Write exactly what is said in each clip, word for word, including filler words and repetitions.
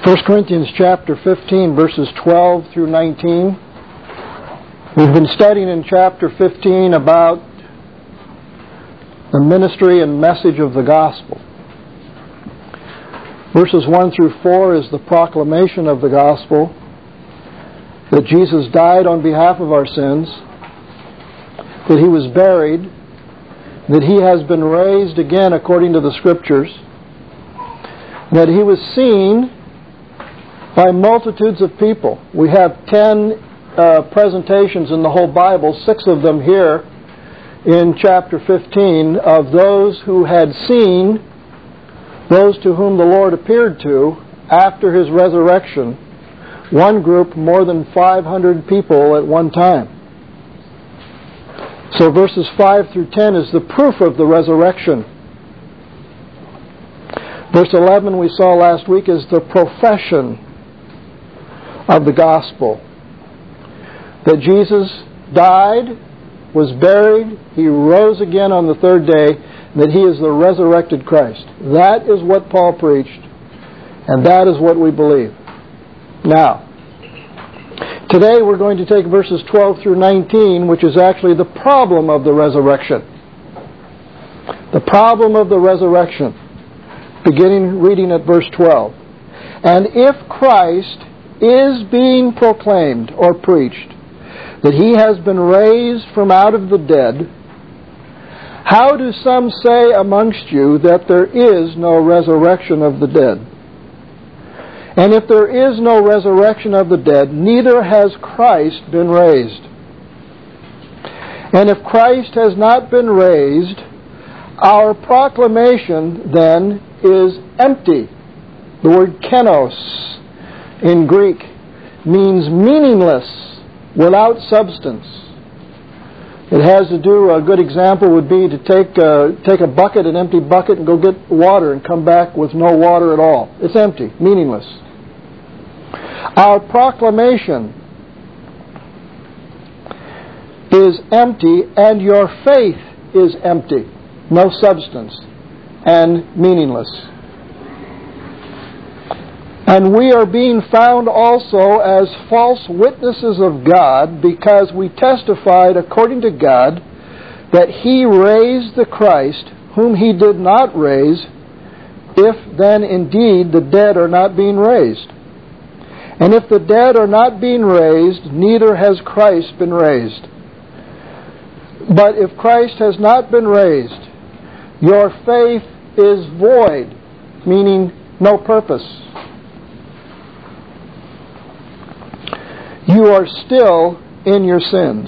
First Corinthians chapter fifteen, verses twelve through nineteen. We've been studying in chapter fifteen about the ministry and message of the gospel. Verses one through four is the proclamation of the gospel, that Jesus died on behalf of our sins, that He was buried, that He has been raised again according to the Scriptures, that He was seen by multitudes of people. We have ten uh, presentations in the whole Bible, six of them here in chapter fifteen, of those who had seen, those to whom the Lord appeared to after His resurrection. One group, more than five hundred people at one time. So verses five through ten is the proof of the resurrection. Verse eleven we saw last week is the profession of the gospel. That Jesus died, was buried, He rose again on the third day, that He is the resurrected Christ. That is what Paul preached, and that is what we believe. Now, today we're going to take verses twelve through nineteen, which is actually the problem of the resurrection. The problem of the resurrection. Beginning reading at verse twelve. And if Christ is being proclaimed or preached that He has been raised from out of the dead, how do some say amongst you that there is no resurrection of the dead? And if there is no resurrection of the dead, neither has Christ been raised. And if Christ has not been raised, our proclamation then is empty. The word kenos in Greek means meaningless, without substance. It has to do, a good example would be to take a, take a bucket, an empty bucket, and go get water and come back with no water at all. It's empty, meaningless. Our proclamation is empty, and your faith is empty, no substance, and meaningless. And we are being found also as false witnesses of God, because we testified according to God that He raised the Christ, whom He did not raise, if then indeed the dead are not being raised. And if the dead are not being raised, neither has Christ been raised. But if Christ has not been raised, your faith is void, meaning no purpose. You are still in your sins.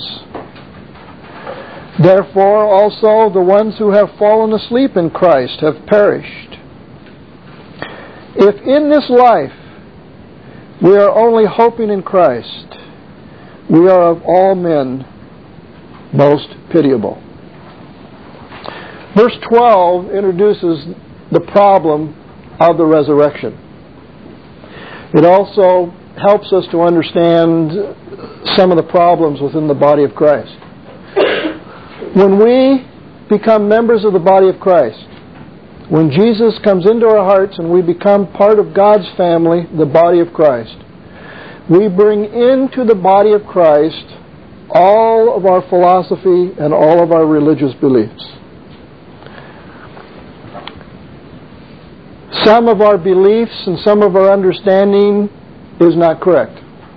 Therefore also the ones who have fallen asleep in Christ have perished. If in this life we are only hoping in Christ, we are of all men most pitiable. Verse twelve introduces the problem of the resurrection. It also helps us to understand some of the problems within the body of Christ. When we become members of the body of Christ, when Jesus comes into our hearts and we become part of God's family, the body of Christ, we bring into the body of Christ all of our philosophy and all of our religious beliefs. Some of our beliefs and some of our understanding is not correct.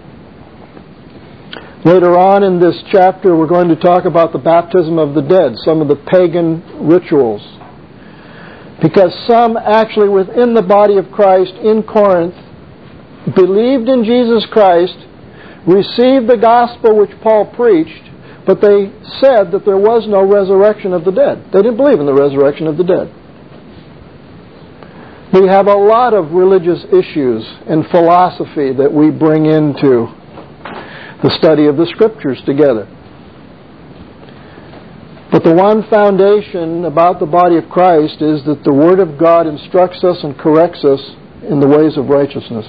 Later on in this chapter, we're going to talk about the baptism of the dead, some of the pagan rituals. Because some actually within the body of Christ in Corinth believed in Jesus Christ, received the gospel which Paul preached, but they said that there was no resurrection of the dead. They didn't believe in the resurrection of the dead. We have a lot of religious issues and philosophy that we bring into the study of the Scriptures together. But the one foundation about the body of Christ is that the Word of God instructs us and corrects us in the ways of righteousness.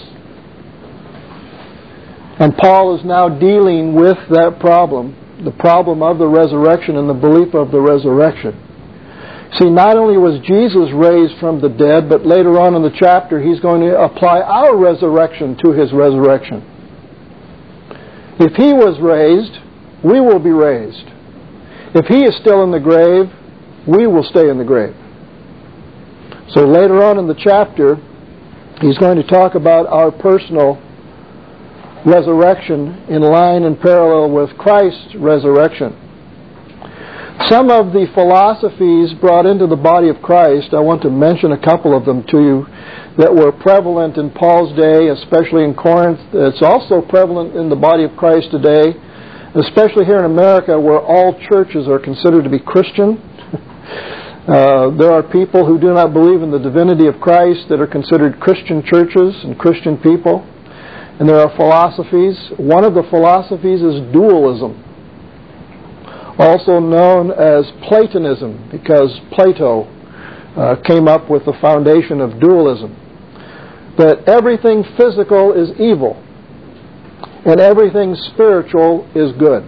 And Paul is now dealing with that problem, the problem of the resurrection and the belief of the resurrection. See, not only was Jesus raised from the dead, but later on in the chapter he's going to apply our resurrection to his resurrection. If he was raised, we will be raised. If he is still in the grave, we will stay in the grave. So later on in the chapter, he's going to talk about our personal resurrection in line and parallel with Christ's resurrection. Some of the philosophies brought into the body of Christ, I want to mention a couple of them to you that were prevalent in Paul's day, especially in Corinth. It's also prevalent in the body of Christ today, especially here in America where all churches are considered to be Christian. uh, there are people who do not believe in the divinity of Christ that are considered Christian churches and Christian people. And there are philosophies. One of the philosophies is dualism, also known as Platonism, because Plato uh, came up with the foundation of dualism, that everything physical is evil and everything spiritual is good.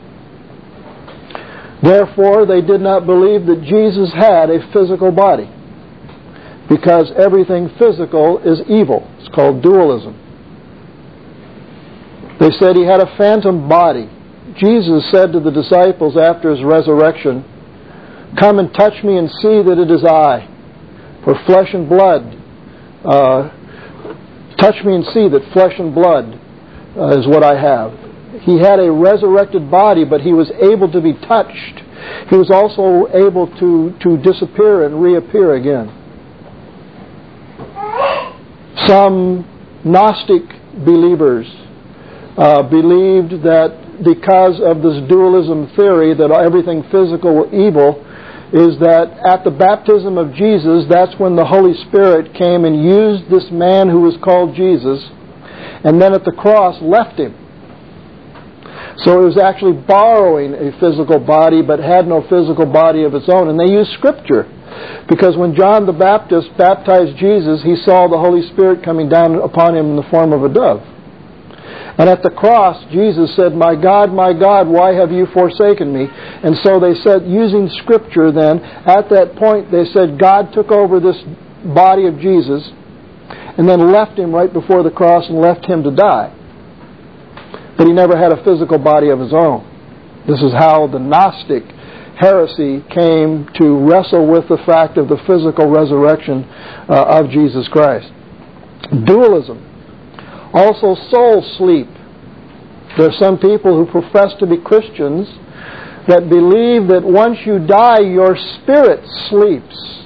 Therefore, they did not believe that Jesus had a physical body, because everything physical is evil. It's called dualism. They said he had a phantom body. Jesus said to the disciples after his resurrection, "Come and touch me and see that it is I. For flesh and blood, uh, touch me and see that flesh and blood uh, is what I have." He had a resurrected body, but he was able to be touched. He was also able to, to disappear and reappear again. Some Gnostic believers uh, believed that because of this dualism theory that everything physical evil is that at the baptism of Jesus, that's when the Holy Spirit came and used this man who was called Jesus, and then at the cross left him. So it was actually borrowing a physical body, but had no physical body of its own. And they used Scripture, because when John the Baptist baptized Jesus, he saw the Holy Spirit coming down upon him in the form of a dove. And at the cross, Jesus said, "My God, my God, why have you forsaken me?" And so they said, using Scripture then, at that point they said God took over this body of Jesus and then left him right before the cross and left him to die. But he never had a physical body of his own. This is how the Gnostic heresy came to wrestle with the fact of the physical resurrection uh, of Jesus Christ. Dualism. Also soul sleep. There are some people who profess to be Christians that believe that once you die, your spirit sleeps.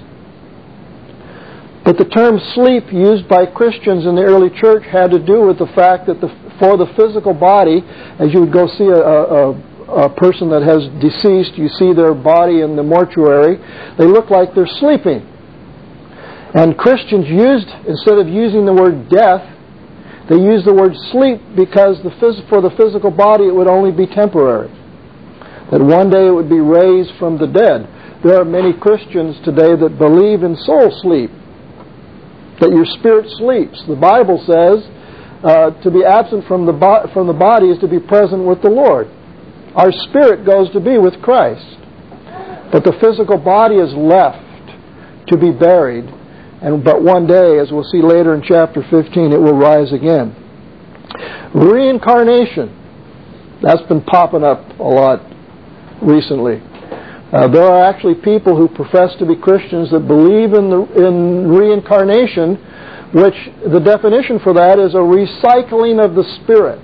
But the term sleep used by Christians in the early church had to do with the fact that the, for the physical body, as you would go see a, a, a person that has deceased, you see their body in the mortuary, they look like they're sleeping. And Christians used, instead of using the word death, they used the word sleep because the phys- for the physical body it would only be temporary. That one day it would be raised from the dead. There are many Christians today that believe in soul sleep, that your spirit sleeps. The Bible says uh, to be absent from the, bo- from the body is to be present with the Lord. Our spirit goes to be with Christ. But the physical body is left to be buried. And but one day, as we'll see later in chapter fifteen, it will rise again. Reincarnation. That's been popping up a lot recently. Uh, there are actually people who profess to be Christians that believe in the in reincarnation, which the definition for that is a recycling of the spirit,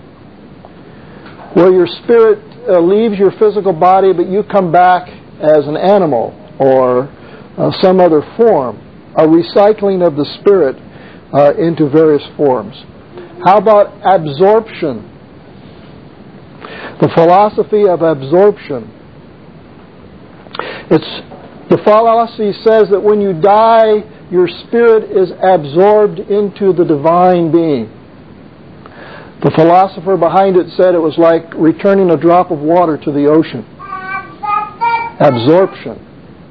where your spirit uh, leaves your physical body, but you come back as an animal or uh, some other form. A recycling of the spirit uh, into various forms. How about absorption? The philosophy of absorption. It's the philosophy says that when you die, your spirit is absorbed into the divine being. The philosopher behind it said it was like returning a drop of water to the ocean. Absorption.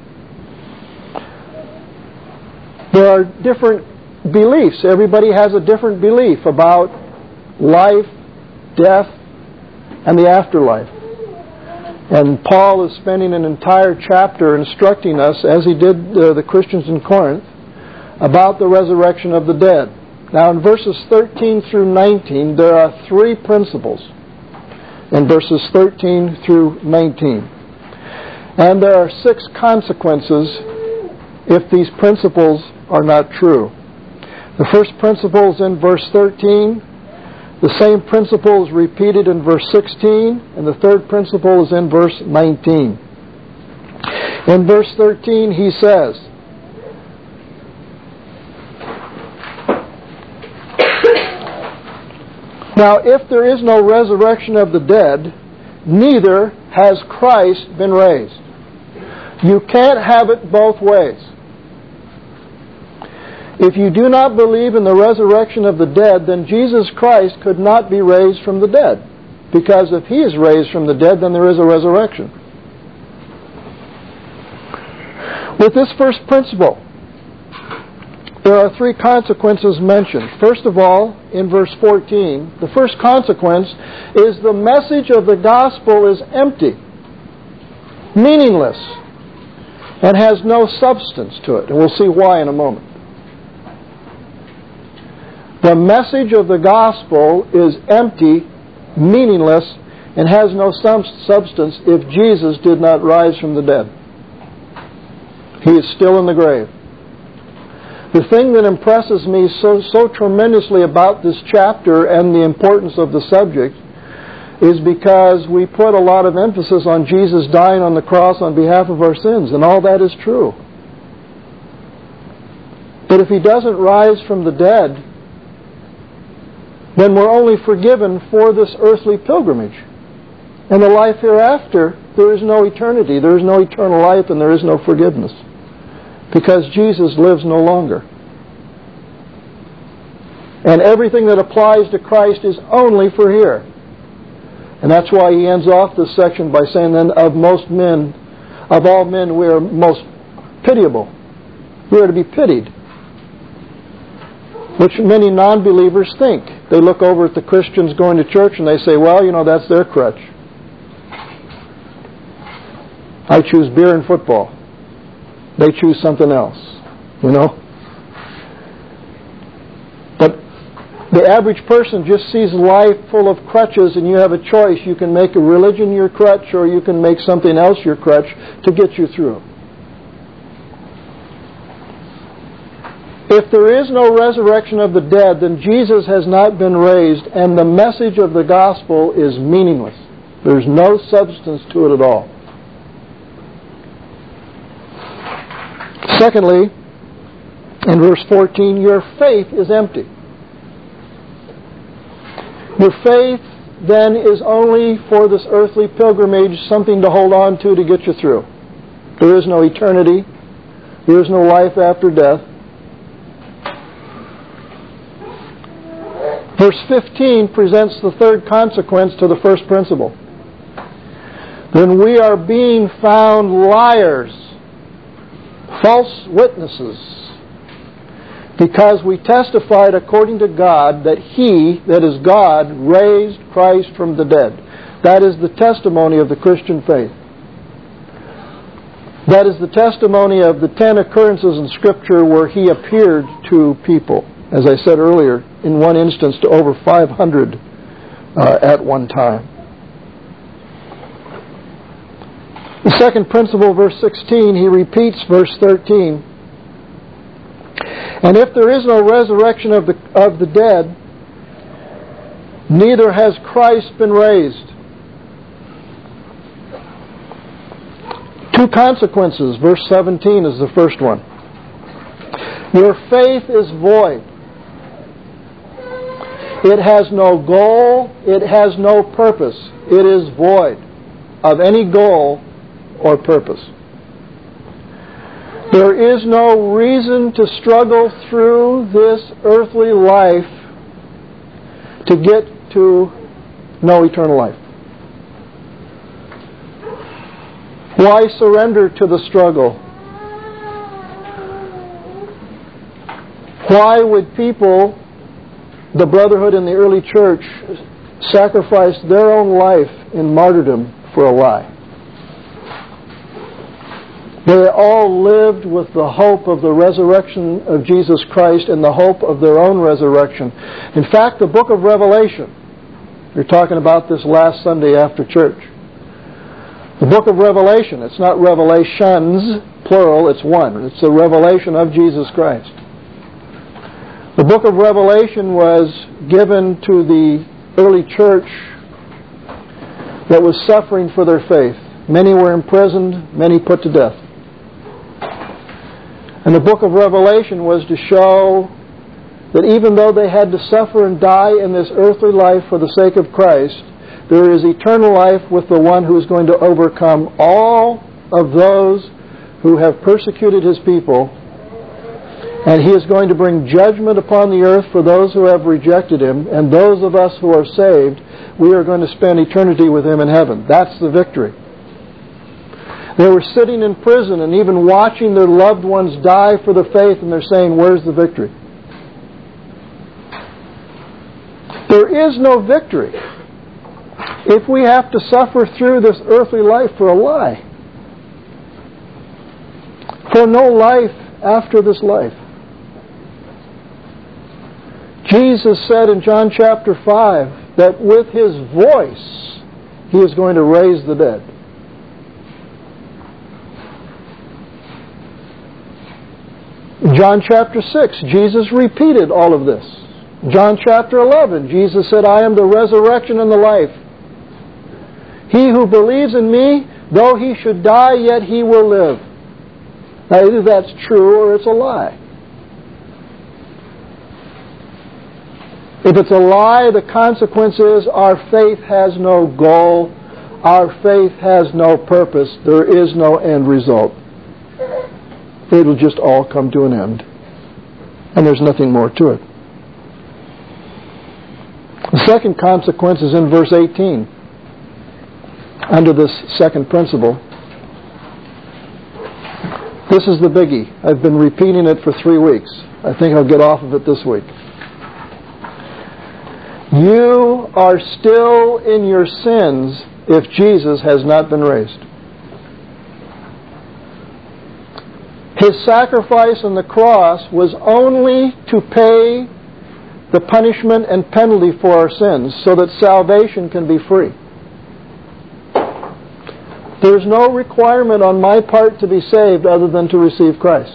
There are different beliefs. Everybody has a different belief about life, death, and the afterlife. And Paul is spending an entire chapter instructing us, as he did uh, the Christians in Corinth, about the resurrection of the dead. Now in verses thirteen through nineteen, there are three principles. In verses thirteen through nineteen. And there are six consequences if these principles are not true. The first principle is in verse thirteen. The same principle is repeated in verse sixteen. And the third principle is in verse nineteen. In verse thirteen he says, "Now if there is no resurrection of the dead, neither has Christ been raised." You can't have it both ways. If you do not believe in the resurrection of the dead, then Jesus Christ could not be raised from the dead. Because if He is raised from the dead, then there is a resurrection. With this first principle, there are three consequences mentioned. First of all, in verse fourteen, the first consequence is the message of the gospel is empty, meaningless, and has no substance to it. And we'll see why in a moment. The message of the gospel is empty, meaningless, and has no substance if Jesus did not rise from the dead. He is still in the grave. The thing that impresses me so, so tremendously about this chapter and the importance of the subject is because we put a lot of emphasis on Jesus dying on the cross on behalf of our sins, and all that is true. But if He doesn't rise from the dead, then we're only forgiven for this earthly pilgrimage. And the life hereafter, there is no eternity, there is no eternal life, and there is no forgiveness. Because Jesus lives no longer. And everything that applies to Christ is only for here. And that's why he ends off this section by saying, then, of most men, of all men, we are most pitiable. We are to be pitied. Which many non-believers think. They look over at the Christians going to church and they say, well, you know, that's their crutch. I choose beer and football. They choose something else, you know. But the average person just sees life full of crutches, and you have a choice. You can make a religion your crutch, or you can make something else your crutch to get you through. If there is no resurrection of the dead, then Jesus has not been raised, and the message of the gospel is meaningless. There's no substance to it at all. Secondly, in verse fourteen, your faith is empty. Your faith, then, is only for this earthly pilgrimage, something to hold on to to get you through. There is no eternity. There is no life after death. Verse fifteen presents the third consequence to the first principle. Then we are being found liars, false witnesses, because we testified according to God that He, that is God, raised Christ from the dead. That is the testimony of the Christian faith. That is the testimony of the ten occurrences in Scripture where He appeared to people. As I said earlier, in one instance to over five hundred uh, at one time. The second principle, verse sixteen, he repeats verse thirteen. And if there is no resurrection of the, of the dead, neither has Christ been raised. Two consequences. Verse seventeen is the first one. Your faith is void. It has no goal. It has no purpose. It is void of any goal or purpose. There is no reason to struggle through this earthly life to get to no eternal life. Why surrender to the struggle? Why would people, the brotherhood in the early church, sacrifice their own life in martyrdom for a lie? They all lived with the hope of the resurrection of Jesus Christ and the hope of their own resurrection. In fact, the book of Revelation, we were talking about this last Sunday after church. The book of Revelation, it's not revelations, plural, it's one. It's the revelation of Jesus Christ. The book of Revelation was given to the early church that was suffering for their faith. Many were imprisoned, many put to death. And the book of Revelation was to show that even though they had to suffer and die in this earthly life for the sake of Christ, there is eternal life with the one who is going to overcome all of those who have persecuted His people. And He is going to bring judgment upon the earth for those who have rejected Him. And those of us who are saved, we are going to spend eternity with Him in heaven. That's the victory. They were sitting in prison and even watching their loved ones die for the faith, and they're saying, where's the victory? There is no victory if we have to suffer through this earthly life for a lie. For no life after this life. Jesus said in John chapter five that with His voice He is going to raise the dead. In John chapter six, Jesus repeated all of this. John chapter eleven, Jesus said, I am the resurrection and the life. He who believes in me, though he should die, yet he will live. Now, either that's true or it's a lie. If it's a lie, the consequence is our faith has no goal. Our faith has no purpose. There is no end result. It'll just all come to an end. And there's nothing more to it. The second consequence is in verse eighteen. Under this second principle. This is the biggie. I've been repeating it for three weeks. I think I'll get off of it this week. You are still in your sins if Jesus has not been raised. His sacrifice on the cross was only to pay the punishment and penalty for our sins so that salvation can be free. There's no requirement on my part to be saved other than to receive Christ.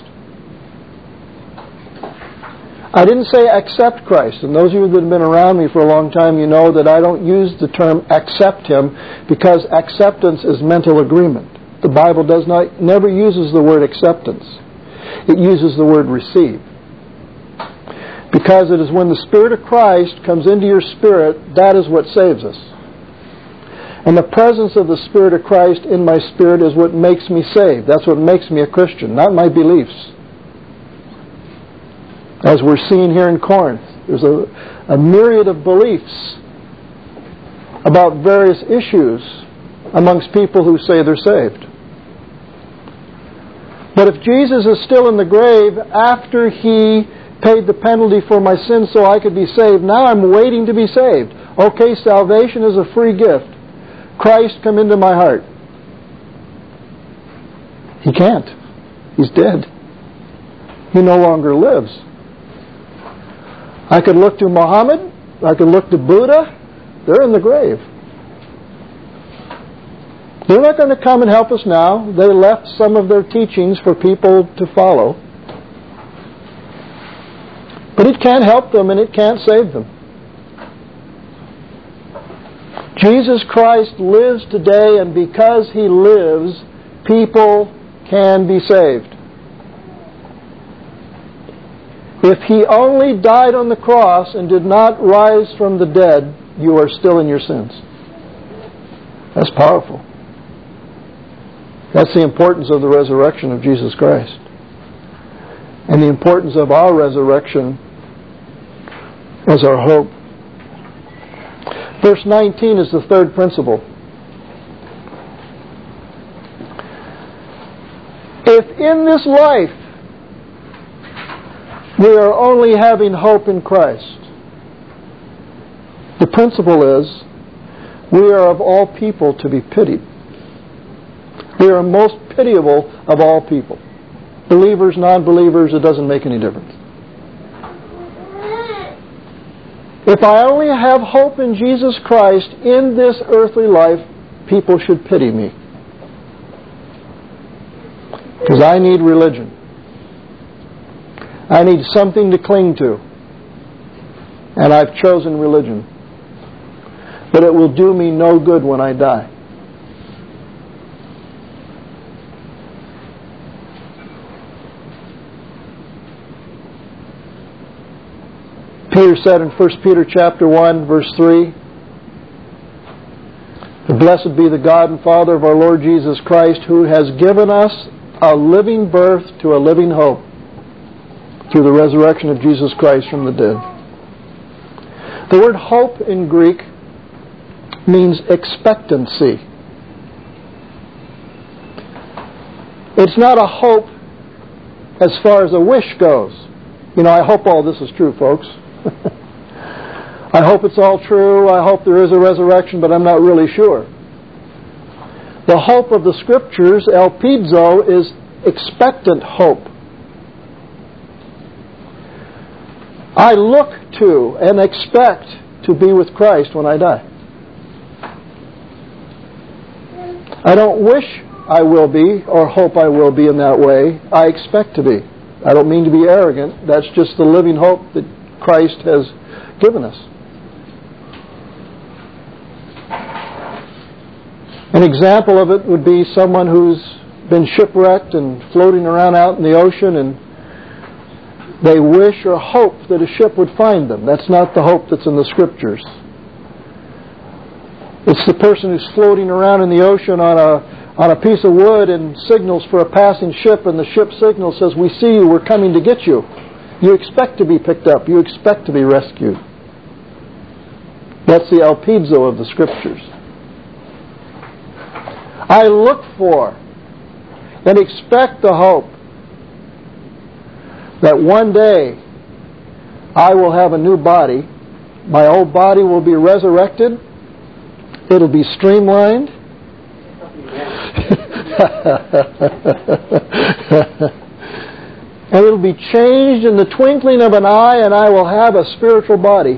I didn't say accept Christ. And those of you that have been around me for a long time, you know that I don't use the term accept Him because acceptance is mental agreement. The Bible does not never uses the word acceptance. It uses the word receive. Because it is when the Spirit of Christ comes into your spirit, that is what saves us. And the presence of the Spirit of Christ in my spirit is what makes me saved. That's what makes me a Christian, not my beliefs. As we're seeing here in Corinth, there's a, a myriad of beliefs about various issues amongst people who say they're saved. But if Jesus is still in the grave after He paid the penalty for my sins so I could be saved, now I'm waiting to be saved. Okay, salvation is a free gift. Christ, come into my heart. He can't. He's dead. He no longer lives. I could look to Muhammad. I could look to Buddha. They're in the grave. They're not going to come and help us now. They left some of their teachings for people to follow. But it can't help them and it can't save them. Jesus Christ lives today, and because He lives, people can be saved. If He only died on the cross and did not rise from the dead, you are still in your sins. That's powerful. That's the importance of the resurrection of Jesus Christ. And the importance of our resurrection as our hope. Verse nineteen is the third principle. If in this life we are only having hope in Christ, the principle is we are of all people to be pitied. They are most pitiable of all people. Believers, non-believers, it doesn't make any difference. If I only have hope in Jesus Christ in this earthly life, people should pity me. Because I need religion. I need something to cling to. And I've chosen religion. But it will do me no good when I die. Peter said in First Peter chapter one, verse three, "Blessed be the God and Father of our Lord Jesus Christ, who has given us a living birth to a living hope through the resurrection of Jesus Christ from the dead." The word hope in Greek means expectancy. It's not a hope as far as a wish goes. You know, I hope all this is true, folks. I hope it's all true. I hope there is a resurrection, but I'm not really sure. The hope of the Scriptures, elpizo, is expectant hope. I look to and expect to be with Christ when I die. I don't wish I will be or hope I will be in that way. I expect to be. I don't mean to be arrogant. That's just the living hope that Christ has given us. An example of it would be someone who's been shipwrecked and floating around out in the ocean, and they wish or hope that a ship would find them. That's not the hope that's in the Scriptures. It's the person who's floating around in the ocean on a on a piece of wood and signals for a passing ship, and the ship signal says, "We see you, we're coming to get you." You expect to be picked up. You expect to be rescued. That's the elpizo of the Scriptures. I look for and expect the hope that one day I will have a new body. My old body will be resurrected. It'll be streamlined. And it'll be changed in the twinkling of an eye, and I will have a spiritual body.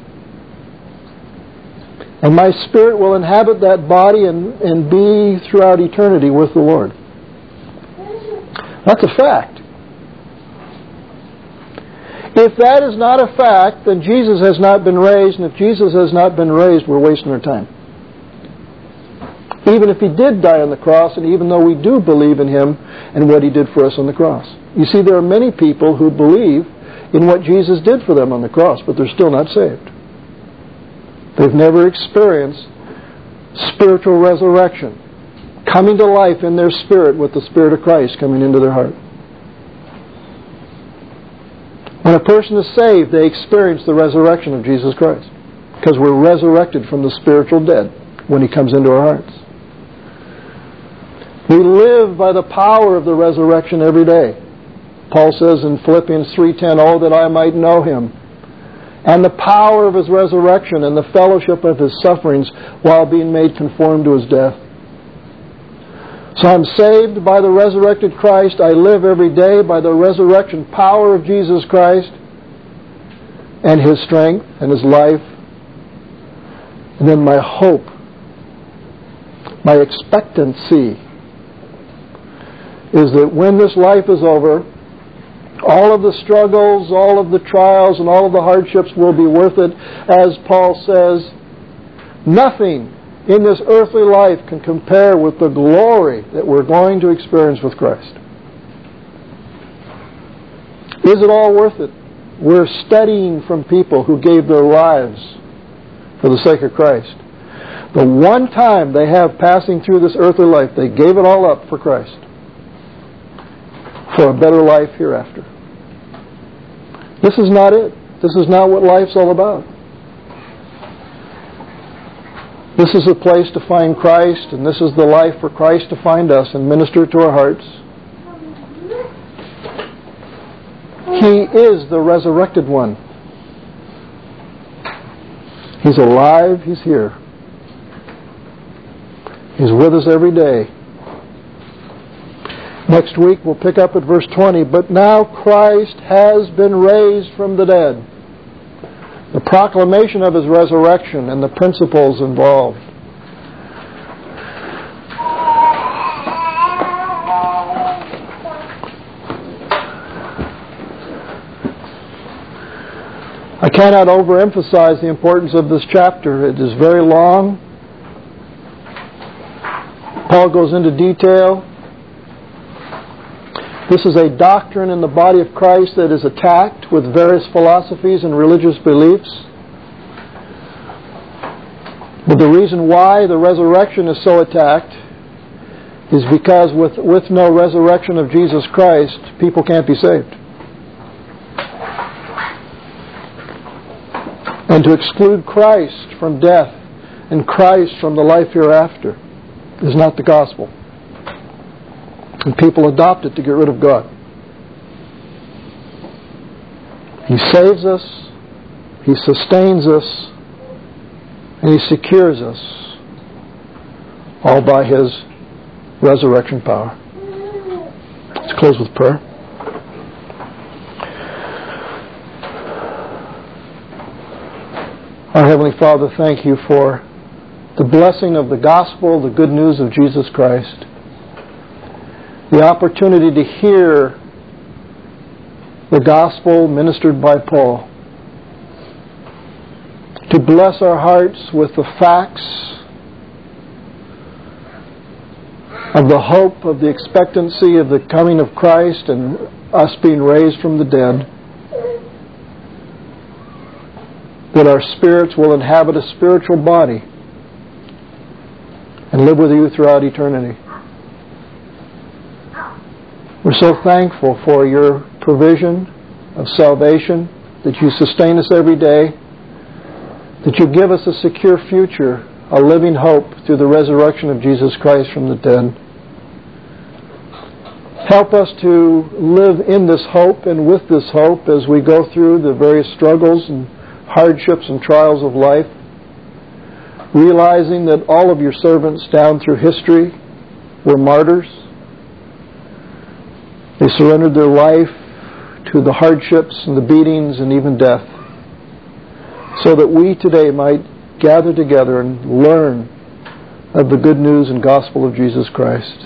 And my spirit will inhabit that body and, and be throughout eternity with the Lord. That's a fact. If that is not a fact, then Jesus has not been raised, and if Jesus has not been raised, we're wasting our time. Even if He did die on the cross, and even though we do believe in Him and what He did for us on the cross. You see, there are many people who believe in what Jesus did for them on the cross, but they're still not saved. They've never experienced spiritual resurrection, coming to life in their spirit with the Spirit of Christ coming into their heart. When a person is saved, they experience the resurrection of Jesus Christ, because we're resurrected from the spiritual dead when He comes into our hearts. We live by the power of the resurrection every day. Paul says in Philippians three ten, "Oh, that I might know Him, and the power of His resurrection, and the fellowship of His sufferings, while being made conformed to His death." So I'm saved by the resurrected Christ. I live every day by the resurrection power of Jesus Christ and His strength and His life. And then my hope, my expectancy, is that when this life is over, all of the struggles, all of the trials, and all of the hardships will be worth it. As Paul says, nothing in this earthly life can compare with the glory that we're going to experience with Christ. Is it all worth it? We're studying from people who gave their lives for the sake of Christ. The one time they have passing through this earthly life, they gave it all up for Christ, for a better life hereafter. This is not it. This is not what life's all about. This is a place to find Christ, and this is the life for Christ to find us and minister to our hearts. He is the resurrected one. He's alive. He's here. He's with us every day. Next week we'll pick up at verse twenty. But now Christ has been raised from the dead. The proclamation of His resurrection and the principles involved. I cannot overemphasize the importance of this chapter. It is very long. Paul goes into detail. This is a doctrine in the body of Christ that is attacked with various philosophies and religious beliefs. But the reason why the resurrection is so attacked is because with, with no resurrection of Jesus Christ, people can't be saved. And to exclude Christ from death and Christ from the life hereafter is not the gospel. And people adopt it to get rid of God. He saves us, He sustains us, and He secures us, all by His resurrection power. Let's close with prayer. Our Heavenly Father, thank You for the blessing of the gospel, the good news of Jesus Christ. The opportunity to hear the gospel ministered by Paul. To bless our hearts with the facts of the hope of the expectancy of the coming of Christ and us being raised from the dead. That our spirits will inhabit a spiritual body and live with You throughout eternity. We're so thankful for Your provision of salvation, that You sustain us every day, that You give us a secure future, a living hope through the resurrection of Jesus Christ from the dead. Help us to live in this hope and with this hope as we go through the various struggles and hardships and trials of life, realizing that all of Your servants down through history were martyrs. They surrendered their life to the hardships and the beatings and even death, so that we today might gather together and learn of the good news and gospel of Jesus Christ.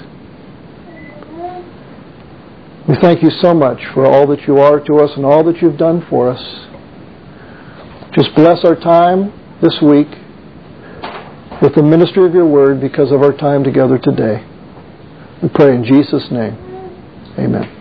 We thank You so much for all that You are to us and all that You've done for us. Just bless our time this week with the ministry of Your word because of our time together today. We pray in Jesus' name. Amen.